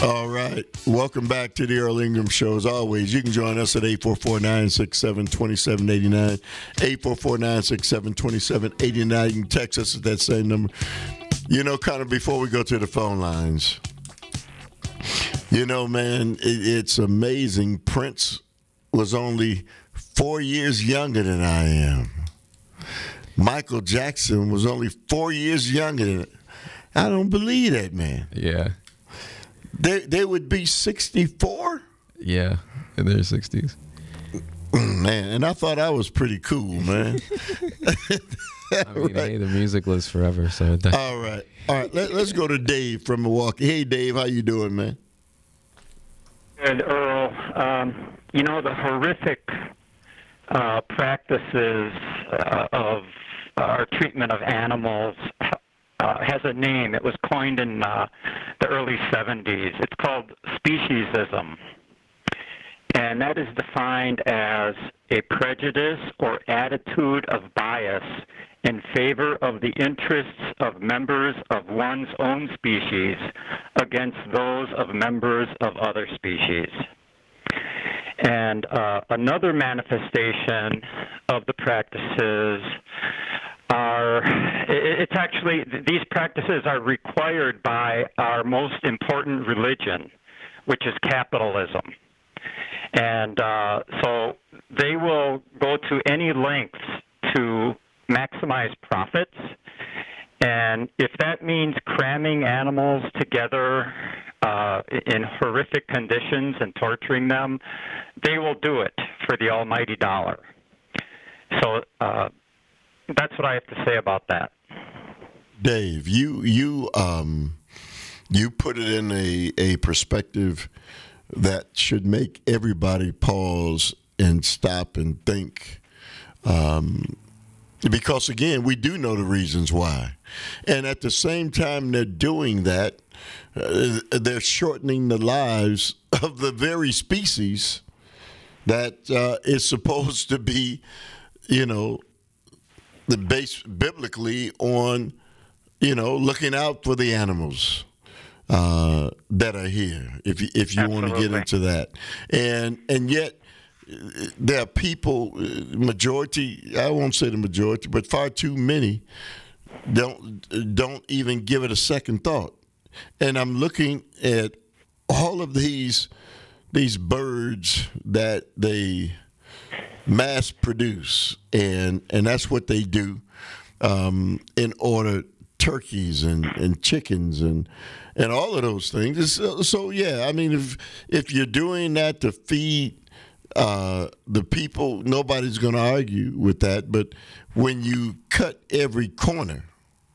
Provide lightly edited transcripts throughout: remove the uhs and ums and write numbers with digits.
All right. Welcome back to the Earl Ingram Show. As always, you can join us at 844-967-2789. 844-967-2789. You can text us at that same number. Kind of before we go to the phone lines, man, it's amazing. Prince was only 4 years younger than I am. Michael Jackson was only 4 years younger than I don't believe that, man. Yeah. They would be 64? Yeah, in their 60s. Man, and I thought I was pretty cool, man. I mean, hey, the music lives forever. So All right. Let's go to Dave from Milwaukee. Hey, Dave, how you doing, man? Good, Earl. The horrific practices of our treatment of animals has a name. It was coined in the early 70s. It's called speciesism. And that is defined as a prejudice or attitude of bias in favor of the interests of members of one's own species against those of members of other species. And another manifestation of the practices these practices are required by our most important religion, which is capitalism. And so they will go to any lengths to maximize profits. And if that means cramming animals together in horrific conditions and torturing them, they will do it for the almighty dollar. So that's what I have to say about that. Dave, you put it in a perspective that should make everybody pause and stop and think. Because, again, we do know the reasons why. And at the same time they're doing that, they're shortening the lives of the very species that is supposed to be, the base biblically on, looking out for the animals that are here, if you want to get into that. And yet there are people, majority, I won't say the majority, but far too many don't even give it a second thought. And I'm looking at all of these birds that they mass produce, and that's what they do in order, turkeys and chickens and all of those things. So yeah, I mean, if you're doing that to feed the people, nobody's going to argue with that. But when you cut every corner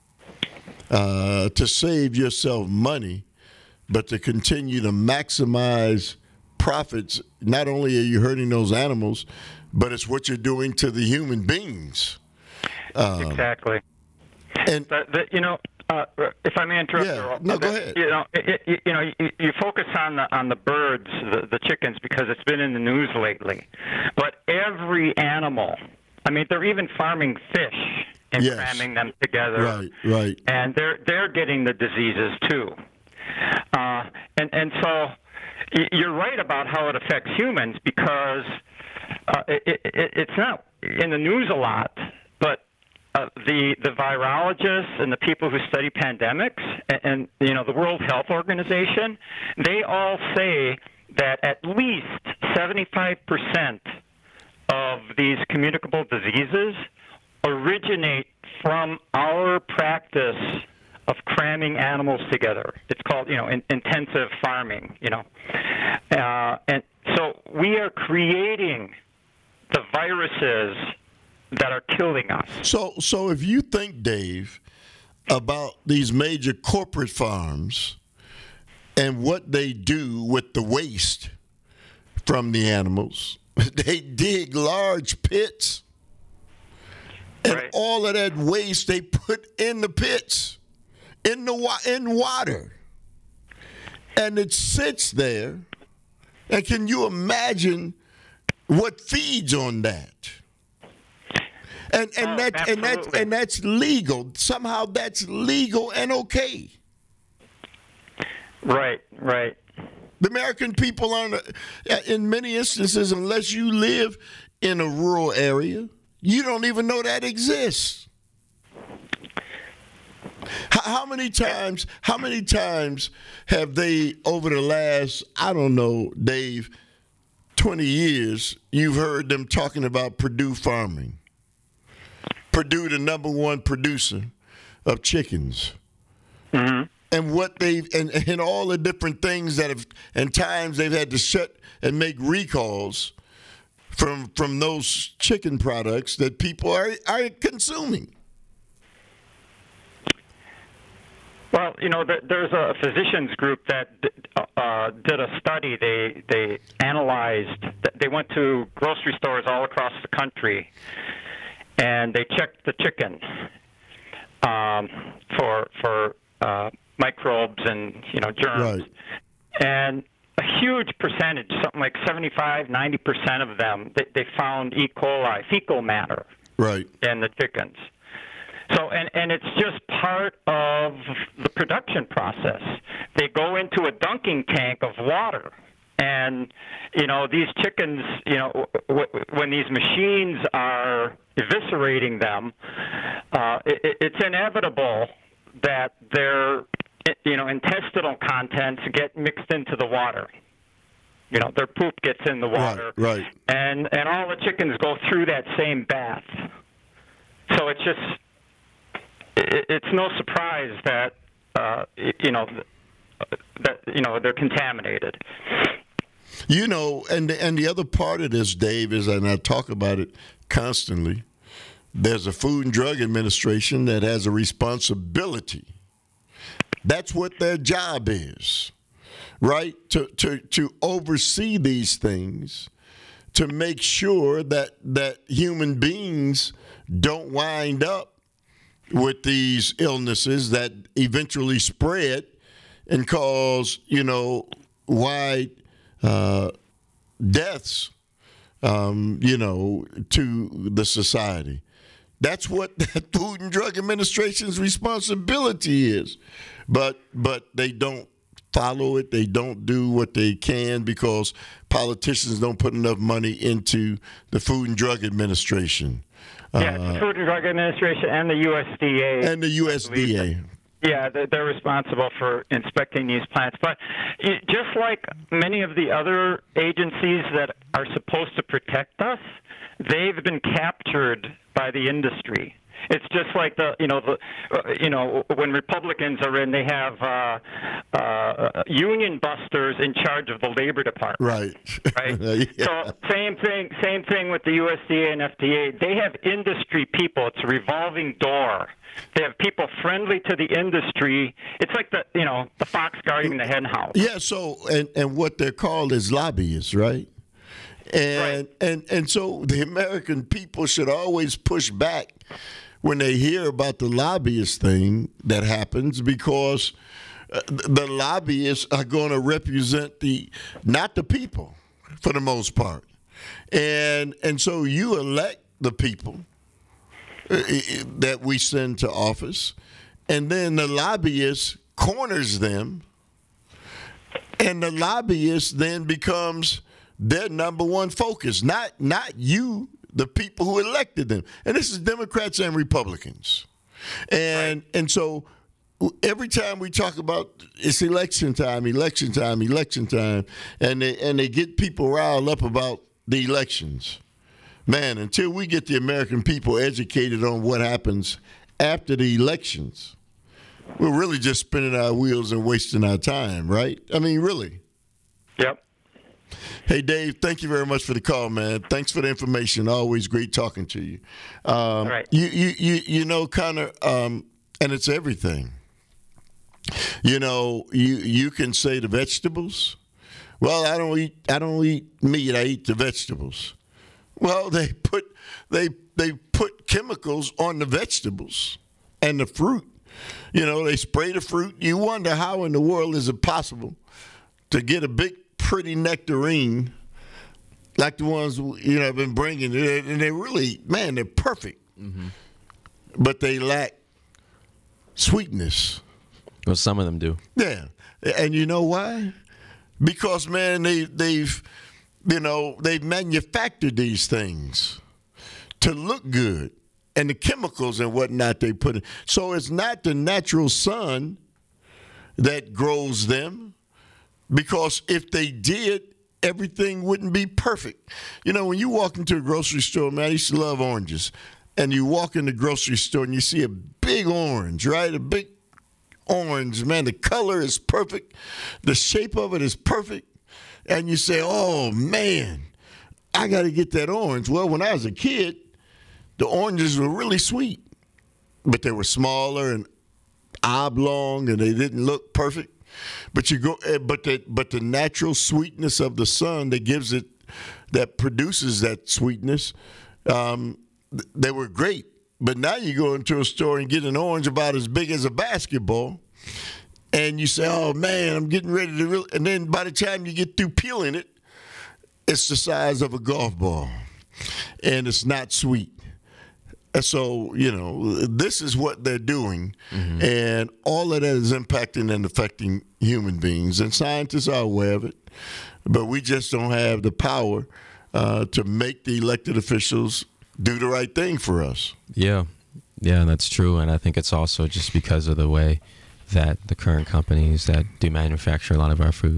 to save yourself money, but to continue to maximize profits, not only are you hurting those animals, but it's what you're doing to the human beings. Exactly. And if I may interrupt, yeah, no, go ahead. You focus on the birds, the chickens, because it's been in the news lately. But every animal, I mean, they're even farming fish and cramming them together. Right. And they're getting the diseases too. And so you're right about how it affects humans, because it's not in the news a lot, but the virologists and the people who study pandemics and the World Health Organization, they all say that at least 75% of these communicable diseases originate from our practice of cramming animals together. It's called, intensive farming, and so we are creating the viruses that are killing us. So if you think, Dave, about these major corporate farms and what they do with the waste from the animals, they dig large pits, and all of that waste they put in the pits, in water, and it sits there. And can you imagine what feeds on that? And that's legal. Somehow that's legal and okay. Right. The American people aren't, in many instances, unless you live in a rural area, you don't even know that exists. How many times have they, over the last, I don't know, Dave, 20 years, you've heard them talking about Purdue farming? Purdue, the number one producer of chickens. Mm-hmm. And what and all the different things that have, and times they've had to shut and make recalls from those chicken products that people are consuming. Well, there's a physicians group that did a study. They analyzed. They went to grocery stores all across the country, and they checked the chicken for microbes and germs. Right. And a huge percentage, something like 75-90% of them, they found E. coli, fecal matter, right, in the chickens. So, and it's just part of the production process. They go into a dunking tank of water, and these chickens, when these machines are eviscerating them, it's inevitable that their intestinal contents get mixed into the water. Their poop gets in the water, right. And all the chickens go through that same bath. So it's just. It's no surprise that they're contaminated. And the other part of this, Dave, is, and I talk about it constantly, there's a Food and Drug Administration that has a responsibility. That's what their job is, right? To oversee these things, to make sure that human beings don't wind up with these illnesses that eventually spread and cause, wide deaths, to the society. That's what that Food and Drug Administration's responsibility is. But they don't follow it. They don't do what they can because politicians don't put enough money into the Food and Drug Administration. Yeah, the Food and Drug Administration and the USDA. Yeah, they're responsible for inspecting these plants. But just like many of the other agencies that are supposed to protect us, they've been captured by the industry. It's just like when Republicans are in, they have union busters in charge of the Labor Department. Right. Yeah. So same thing with the USDA and FDA. They have industry people. It's a revolving door. They have people friendly to the industry. It's like the fox guarding the hen house. Yeah. So and what they're called is lobbyists, right? And so the American people should always push back when they hear about the lobbyist thing that happens, because the lobbyists are going to represent not the people for the most part. And so you elect the people that we send to office, and then the lobbyist corners them, and the lobbyist then becomes their number one focus, not you, the people who elected them. And this is Democrats and Republicans. And so every time we talk about it's election time, and they get people riled up about the elections. Man, until we get the American people educated on what happens after the elections, we're really just spinning our wheels and wasting our time, right? I mean, really. Yep. Hey, Dave, thank you very much for the call, man. Thanks for the information. Always great talking to you. All right. Connor, and it's everything. You can say the vegetables. Well, I don't eat meat. I eat the vegetables. Well, they put chemicals on the vegetables and the fruit. They spray the fruit. You wonder how in the world is it possible to get a big, pretty nectarine like the ones I've been bringing, and they really, man, they're perfect. Mm-hmm. But they lack sweetness. Well, some of them do. Yeah, and you know why? because, man, they've manufactured these things to look good, and the chemicals and whatnot they put in. So it's not the natural sun that grows them, because if they did, everything wouldn't be perfect. You know, when you walk into a grocery store, man, I used to love oranges. And you walk in the grocery store and you see a big orange, right? A big orange, man. The color is perfect. The shape of it is perfect. And you say, oh, man, I got to get that orange. Well, when I was a kid, the oranges were really sweet, but they were smaller and oblong, and they didn't look perfect. But the natural sweetness of the sun that produces that sweetness, they were great. But now you go into a store and get an orange about as big as a basketball, and you say, oh, man, I'm getting ready to and then by the time you get through peeling it, it's the size of a golf ball, and it's not sweet. And so, this is what they're doing, and all of that is impacting and affecting human beings, and scientists are aware of it, but we just don't have the power to make the elected officials do the right thing for us. Yeah, that's true. And I think it's also just because of the way that the current companies that do manufacture a lot of our food